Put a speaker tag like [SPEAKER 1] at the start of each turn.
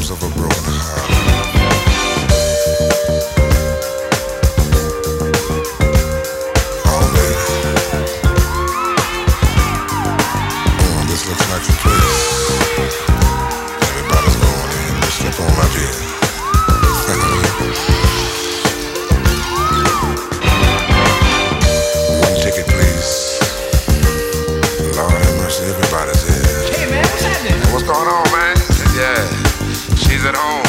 [SPEAKER 1] Pieces of a broken heart. Oh, baby. This looks like the place. Everybody's going in. Just step on up here. One ticket, please. Lord have mercy, everybody's here.
[SPEAKER 2] Hey, man, what's happening?
[SPEAKER 1] What's going on, man? Yeah, she's at home.